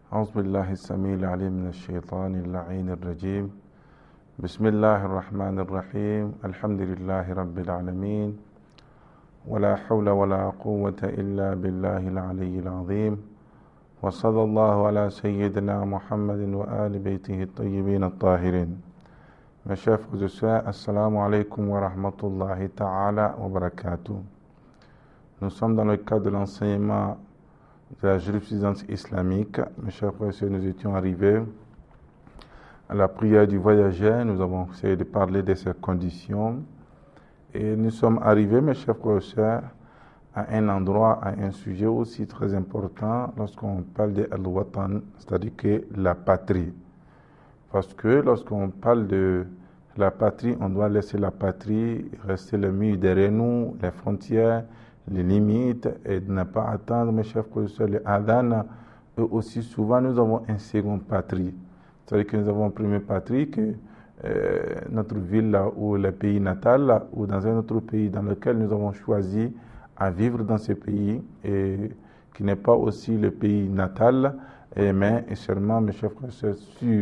أعوذ بالله السميع العليم من الشيطان اللعين الرجيم. بسم الله الرحمن الرحيم. الحمد لله رب العالمين، ولا حول ولا قوة إلا بالله العلي العظيم، وصلى الله على سيدنا محمد وآل بيته الطيبين الطاهرين. Mes chers frères et sœurs, assalamu alaikum wa rahmatullahi ta'ala wa barakatuh. Nous sommes dans le cadre de l'enseignement de la jurisprudence islamique. Mes chers frères et sœurs, nous étions arrivés à la prière du voyageur. Nous avons essayé de parler de ses conditions. Et nous sommes arrivés, mes chers frères et sœurs, à un endroit, à un sujet aussi très important lorsqu'on parle de al-watan, c'est-à-dire que la patrie. Parce que lorsqu'on parle de la patrie, on doit laisser la patrie rester le mur derrière nous, les frontières, les limites, et ne pas attendre, mes chers frères et sœurs, les adhan. Eux aussi, souvent, nous avons un second patrie. C'est-à-dire que nous avons une première patrie, que notre ville là, ou le pays natal là, ou dans un autre pays dans lequel nous avons choisi à vivre dans ce pays, et qui n'est pas aussi le pays natal, mais seulement, mes chers frères et sœurs, sur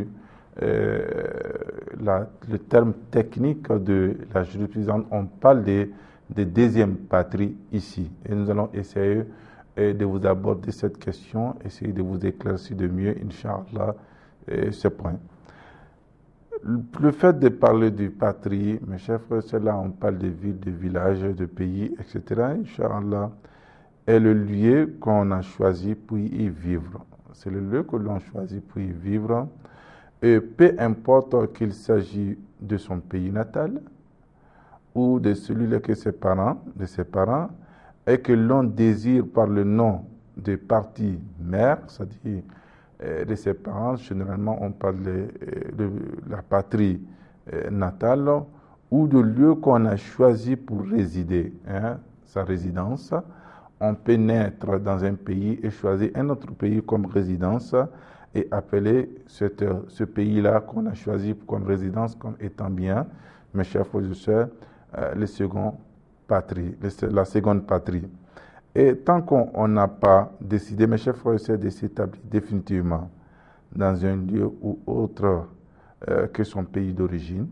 le terme technique de la jurisprudence, on parle de deuxième patrie ici. Et nous allons essayer de vous aborder cette question, essayer de vous éclaircir de mieux, Inch'Allah, ce point. Le fait de parler de patrie, mes chers frères, c'est là on parle de villes, de villages, de pays, etc. Inch'Allah, est le lieu qu'on a choisi pour y vivre. C'est le lieu que l'on choisit pour y vivre. Et peu importe qu'il s'agisse de son pays natal ou de celui-là de ses parents, et que l'on désire par le nom de partie mère, c'est-à-dire de ses parents, généralement on parle de la patrie natale, ou de lieu qu'on a choisi pour résider, sa résidence. On peut naître dans un pays et choisir un autre pays comme résidence, et appeler ce pays-là qu'on a choisi comme résidence comme étant bien, mes chers frères et sœurs, la seconde patrie. Et tant qu'on n'a pas décidé, mes chers frères et sœurs, de s'établir définitivement dans un lieu ou autre que son pays d'origine,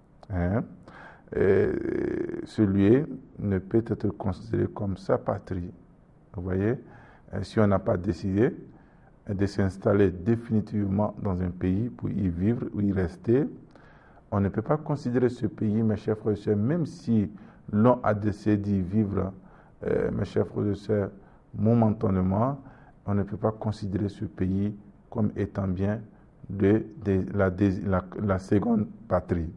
ce lieu ne peut être considéré comme sa patrie. Vous voyez, si on n'a pas décidé de s'installer définitivement dans un pays pour y vivre ou y rester, on ne peut pas considérer ce pays, mes chers frères et sœurs, même si l'on a décidé d'y vivre, mes chers frères et sœurs, momentanément, on ne peut pas considérer ce pays comme étant bien la seconde patrie.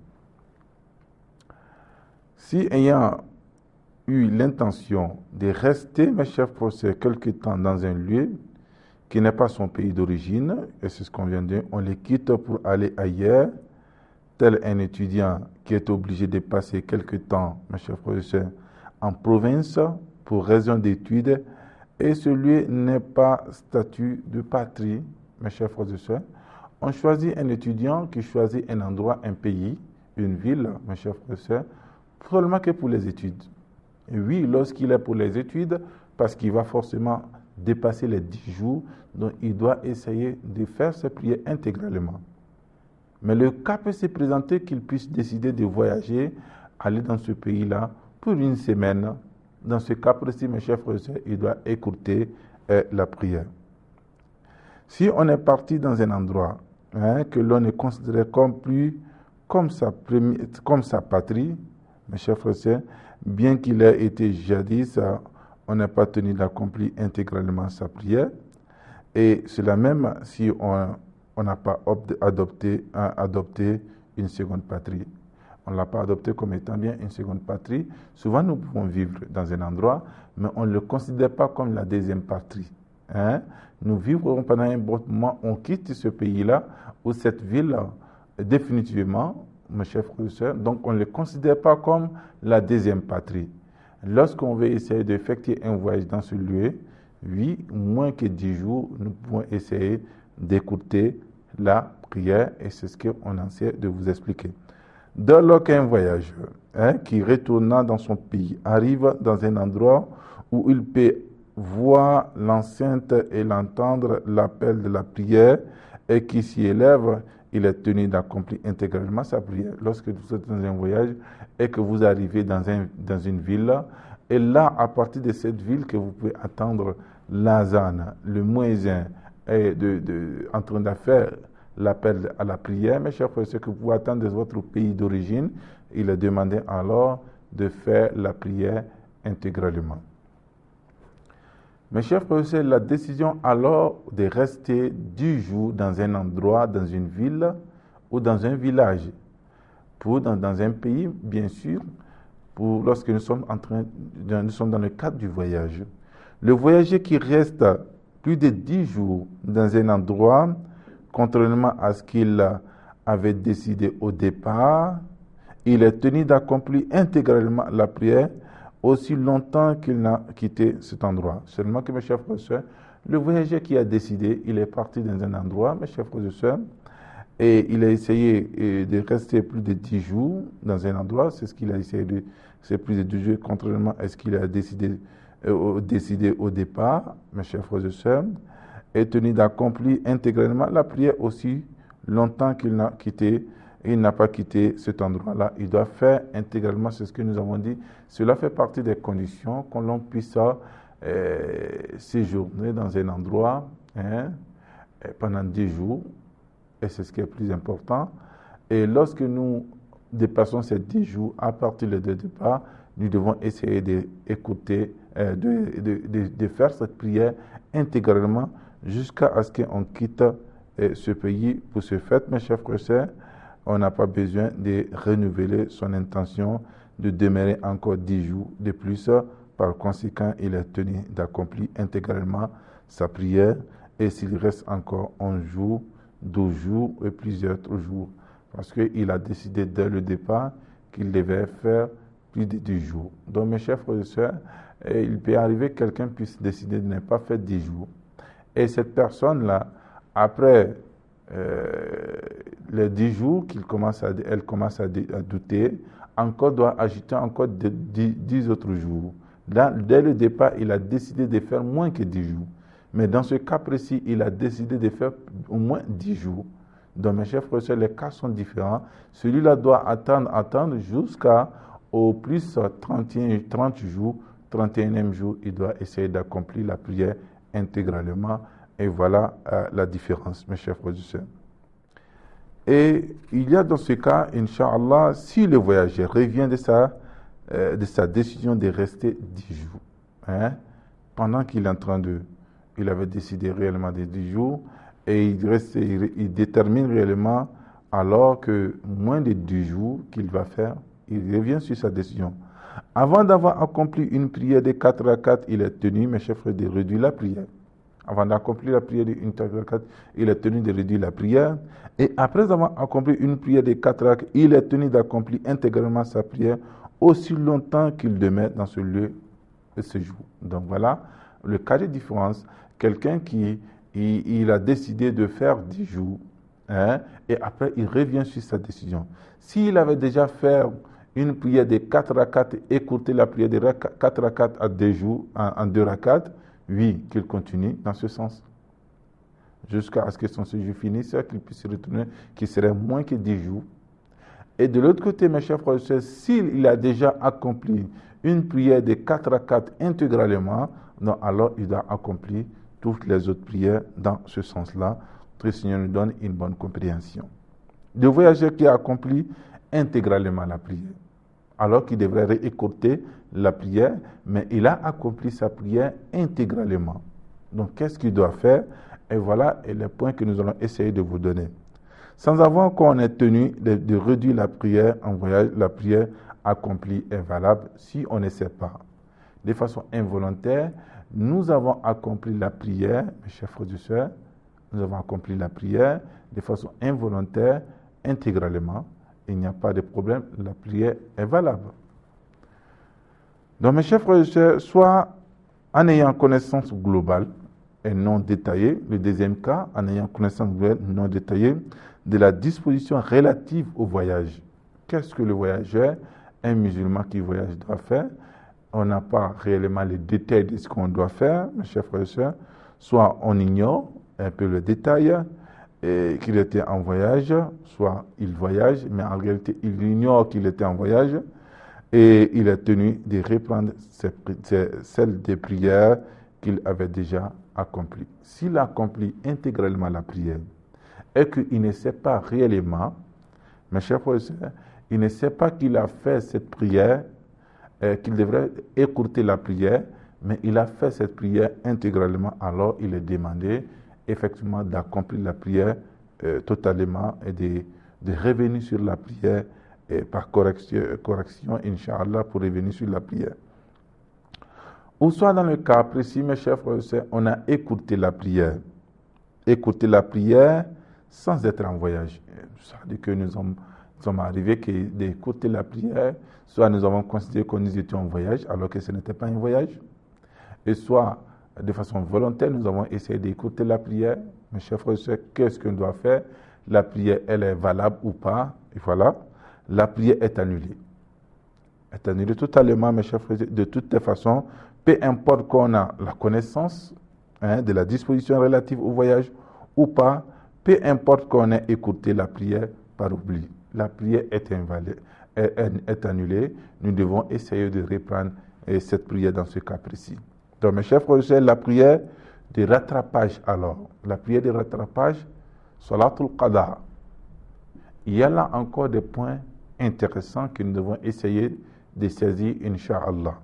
Si ayant eu l'intention de rester, mes chers frères et sœurs, quelque temps dans un lieu qui n'est pas son pays d'origine, et c'est ce qu'on vient de dire, on les quitte pour aller ailleurs, tel un étudiant qui est obligé de passer quelque temps, mes chers frères et sœurs, en province pour raison d'études, et ce lieu n'est pas statut de patrie, mes chers frères et sœurs. On choisit un étudiant qui choisit un endroit, un pays, une ville, mes chers frères et sœurs, seulement que pour les études. Et oui, lorsqu'il est pour les études, parce qu'il va forcément dépasser les 10 jours, donc il doit essayer de faire ses prières intégralement. Mais le cas peut se présenter qu'il puisse décider de voyager, aller dans ce pays-là pour une semaine. Dans ce cas précis, mes chers frères et sœurs, il doit écouter la prière. Si on est parti dans un endroit que l'on est considéré comme sa patrie, mes chers frères et sœurs, bien qu'il ait été jadis, on n'a pas tenu d'accomplir intégralement sa prière. Et cela même si on n'a pas adopté une seconde patrie. On ne l'a pas adopté comme étant bien une seconde patrie. Souvent, nous pouvons vivre dans un endroit, mais on ne le considère pas comme la deuxième patrie. Nous vivrons pendant un bon moment, on quitte ce pays-là ou cette ville définitivement, mes chers frères et sœurs, donc on ne le considère pas comme la deuxième patrie. Lorsqu'on veut essayer d'effectuer un voyage dans ce lieu, oui, moins que 10 jours, nous pouvons essayer d'écouter la prière, et c'est ce qu'on essaie de vous expliquer. Dès lors qu'un voyageur qui retournant dans son pays arrive dans un endroit où il peut voit l'enceinte et l'entendre l'appel de la prière et qui s'y élève, il est tenu d'accomplir intégralement sa prière. Lorsque vous êtes dans un voyage et que vous arrivez dans une ville, et là, à partir de cette ville, que vous pouvez attendre l'azan, le muezzin est en train de faire l'appel à la prière, mes chers frères, ce que vous attendez de votre pays d'origine, il est demandé alors de faire la prière intégralement. Mes chers frères, la décision alors de rester 10 jours dans un endroit, dans une ville ou dans un village, dans un pays, bien sûr, lorsque nous sommes dans le cadre du voyage. Le voyageur qui reste plus de 10 jours dans un endroit, contrairement à ce qu'il avait décidé au départ, il est tenu d'accomplir intégralement la prière aussi longtemps qu'il n'a quitté cet endroit. Seulement que, mes chers frères et sœurs, le voyageur qui a décidé, il est parti dans un endroit, mes chers frères et sœurs, et il a essayé de rester plus de 10 jours dans un endroit, c'est ce qu'il a essayé c'est plus de 10 jours, contrairement à ce qu'il a décidé au départ, mes chers frères et sœurs, est tenu d'accomplir intégralement la prière aussi longtemps qu'il n'a quitté. Il n'a pas quitté cet endroit-là. Il doit faire intégralement, c'est ce que nous avons dit. Cela fait partie des conditions qu'on l'on puisse séjourner dans un endroit pendant 10 jours. Et c'est ce qui est plus important. Et lorsque nous dépassons ces 10 jours, à partir de départ, nous devons essayer d'écouter, de faire cette prière intégralement jusqu'à ce qu'on quitte ce pays. Pour ce fait, mes chers frères et sœurs, on n'a pas besoin de renouveler son intention de demeurer encore 10 jours de plus. Par conséquent, il est tenu d'accomplir intégralement sa prière. Et s'il reste encore 11 jours, 12 jours et plusieurs autres jours, parce qu'il a décidé dès le départ qu'il devait faire plus de 10 jours. Donc, mes chers frères et sœurs, il peut arriver que quelqu'un puisse décider de ne pas faire 10 jours. Et cette personne-là, après les 10 jours elle commence à douter, encore doit ajouter encore 10 autres jours. Dès le départ, il a décidé de faire moins que 10 jours. Mais dans ce cas précis, il a décidé de faire au moins 10 jours. Donc, mes chers frères et sœurs, les cas sont différents. Celui-là doit attendre jusqu'à au plus 30 jours, 31e jour, il doit essayer d'accomplir la prière intégralement. Et voilà la différence, mes chers frères et sœurs. Et il y a dans ce cas, Inch'Allah, si le voyageur revient de sa décision de rester 10 jours, pendant qu'il est en train il avait décidé réellement de 10 jours, et il détermine réellement, alors que moins de 10 jours qu'il va faire, il revient sur sa décision. Avant d'avoir accompli une prière de 4 rakats, il est tenu, mes chers frères, de réduire la prière. Avant d'accomplir la prière de 4 rakats, il est tenu de réduire la prière. Et après avoir accompli une prière de 4 rakats, il est tenu d'accomplir intégralement sa prière aussi longtemps qu'il demeure dans ce lieu de séjour. Donc voilà le cas de différence. Quelqu'un qui il a décidé de faire 10 jours, et après il revient sur sa décision. S'il avait déjà fait une prière de 4 rakats, écourter la prière de 4 rakats à 2 jours, en 2 rakats, oui, qu'il continue dans ce sens. Jusqu'à ce que son séjour finisse, qu'il puisse retourner, qui serait moins que 10 jours. Et de l'autre côté, mes chers frères et sœurs, s'il a déjà accompli une prière de 4 rakats intégralement, non, alors il doit accomplir toutes les autres prières dans ce sens-là. Que le Seigneur nous donne une bonne compréhension. Le voyageur qui a accompli intégralement la prière, alors qu'il devrait réécouter la prière, mais il a accompli sa prière intégralement. Donc, qu'est-ce qu'il doit faire? Et voilà les points que nous allons essayer de vous donner. Sans avoir qu'on est tenu de réduire la prière en voyage, la prière accomplie est valable si on ne sait pas. De façon involontaire, nous avons accompli la prière, mes chers frères et sœurs, nous avons accompli la prière de façon involontaire, intégralement. Il n'y a pas de problème, la prière est valable. Donc, mes chers frères et sœurs, soit en ayant connaissance globale et non détaillée, le deuxième cas, en ayant connaissance globale et non détaillée, de la disposition relative au voyage. Qu'est-ce que le voyageur, un musulman qui voyage, doit faire? on n'a pas réellement les détails de ce qu'on doit faire, mes chers frères et sœurs, soit on ignore un peu le détail, et qu'il était en voyage, soit il voyage, mais en réalité il ignore qu'il était en voyage, et il est tenu de reprendre celles des prières qu'il avait déjà accomplies. S'il accomplit intégralement la prière et qu'il ne sait pas réellement, mes chers frères et sœurs, il ne sait pas qu'il a fait cette prière, qu'il devrait écourter la prière, mais il a fait cette prière intégralement, alors il est demandé effectivement d'accomplir la prière totalement et de revenir sur la prière par correction, Inch'Allah, pour revenir sur la prière. Ou soit dans le cas précis, mes chers frères et sœurs, on a écouté la prière. Écouter la prière sans être en voyage. Ça veut dire que nous sommes arrivés d'écouter la prière, soit nous avons considéré que nous étions en voyage alors que ce n'était pas un voyage, et soit de façon volontaire, nous avons essayé d'écouter la prière. Mes chers frères et sœurs, qu'est-ce qu'on doit faire? La prière, elle est valable ou pas? Et voilà, la prière est annulée. Est annulée totalement, mes chers frères et sœurs, de toutes les façons, peu importe qu'on a la connaissance de la disposition relative au voyage ou pas, peu importe qu'on ait écouté la prière par oubli. La prière est invalide, est annulée. Nous devons essayer de reprendre cette prière dans ce cas précis. Donc, mes chers frères et sœurs, la prière de rattrapage alors. La prière de rattrapage, Salatul Qada. Il y a là encore des points intéressants que nous devons essayer de saisir, Inch'Allah.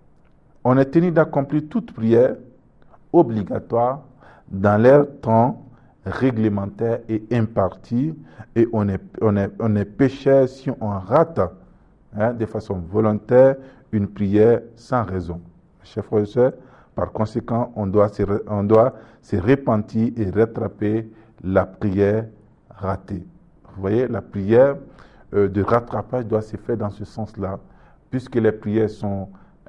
On est tenu d'accomplir toute prière obligatoire dans leur temps réglementaire et imparti, et on est pécheur si on rate de façon volontaire une prière sans raison. Chers frères et sœurs, par conséquent, on doit se repentir et rattraper la prière ratée. Vous voyez, la prière de rattrapage doit se faire dans ce sens-là, puisque les prières sont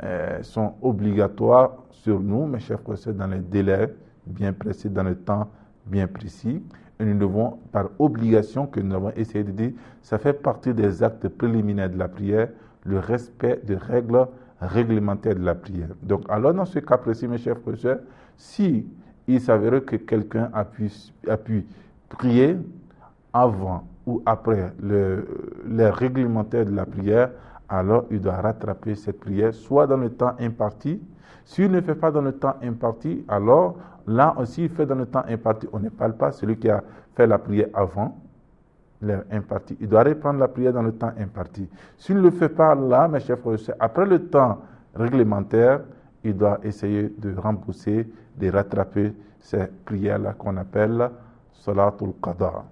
obligatoires sur nous, mes chers frères et sœurs, dans les délais bien précis, dans le temps bien précis. Et nous devons, par obligation que nous avons essayé de dire, ça fait partie des actes préliminaires de la prière, le respect des règles réglementaires de la prière. Donc, alors dans ce cas précis, mes chers frères et sœurs, si il s'avérait que quelqu'un a pu prier avant ou après les réglementaires de la prière, alors il doit rattraper cette prière, soit dans le temps imparti. S'il ne fait pas dans le temps imparti, alors là aussi, il fait dans le temps imparti. On ne parle pas celui qui a fait la prière avant l'heure impartie. Il doit reprendre la prière dans le temps imparti. S'il ne le fait pas là, mes chers frères et sœurs, après le temps réglementaire, il doit essayer de rembourser, de rattraper ces prières-là qu'on appelle Salatul Qada.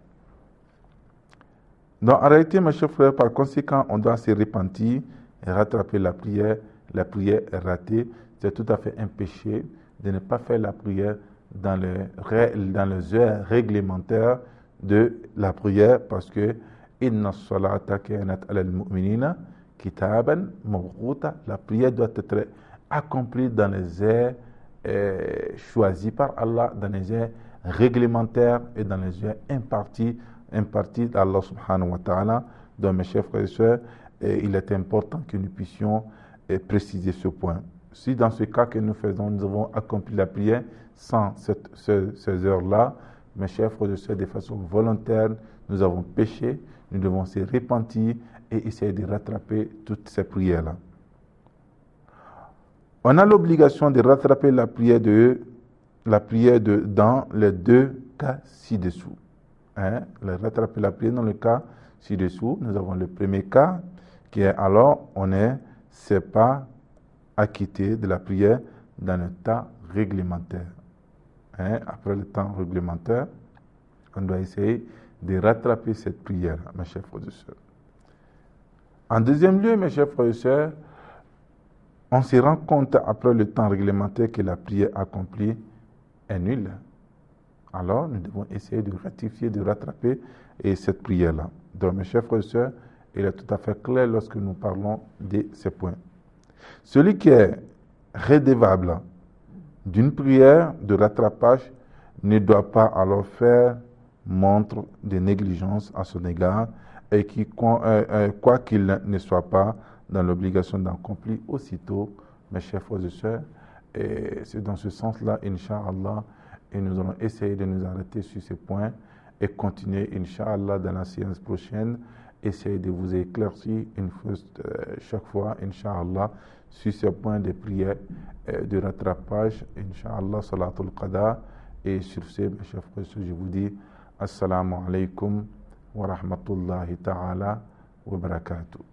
Donc, en réalité, mes chers frères, par conséquent, on doit se repentir et rattraper la prière. La prière est ratée. C'est tout à fait un péché de ne pas faire la prière dans les heures réglementaires de la prière, parce que inna salata kanat alal mu'minina kitaban mawquta. La prière doit être accomplie dans les heures choisies par Allah, dans les heures réglementaires et dans les heures imparties d'Allah subhanahu wa ta'ala. Donc, mes chers frères et sœurs, il est important que nous puissions préciser ce point. Si dans ce cas que nous faisons, nous avons accompli la prière sans ces heures-là, mes chers frères et sœurs, de façon volontaire, nous avons péché, nous devons se repentir et essayer de rattraper toutes ces prières-là. On a l'obligation de rattraper la prière dans les deux cas ci-dessous. Rattraper la prière dans le cas ci-dessous. Nous avons le premier cas qui est alors on ne s'est pas acquitté de la prière dans le temps réglementaire. Après le temps réglementaire, on doit essayer de rattraper cette prière, mes chers frères et sœurs. En deuxième lieu, mes chers frères et sœurs, on se rend compte après le temps réglementaire que la prière accomplie est nulle. Alors, nous devons essayer de rectifier, de rattraper cette prière-là. Donc, mes chers frères et sœurs, il est tout à fait clair lorsque nous parlons de ces points. Celui qui est redevable d'une prière de rattrapage ne doit pas alors faire montre de négligence à son égard et qui, quoi qu'il ne soit pas dans l'obligation d'accomplir aussitôt mes chers frères et sœurs. Et c'est dans ce sens-là, Inch'Allah, et nous allons essayer de nous arrêter sur ces points et continuer, Inch'Allah, dans la séance prochaine, essayer de vous éclaircir une fois, chaque fois, Inch'Allah, sur ces points de prière, de rattrapage, Inch'Allah, Salatul Qada. Et sur ce, mes chers frères et sœurs, je vous dis Assalamu alaikum wa rahmatullahi ta'ala wa barakatuh.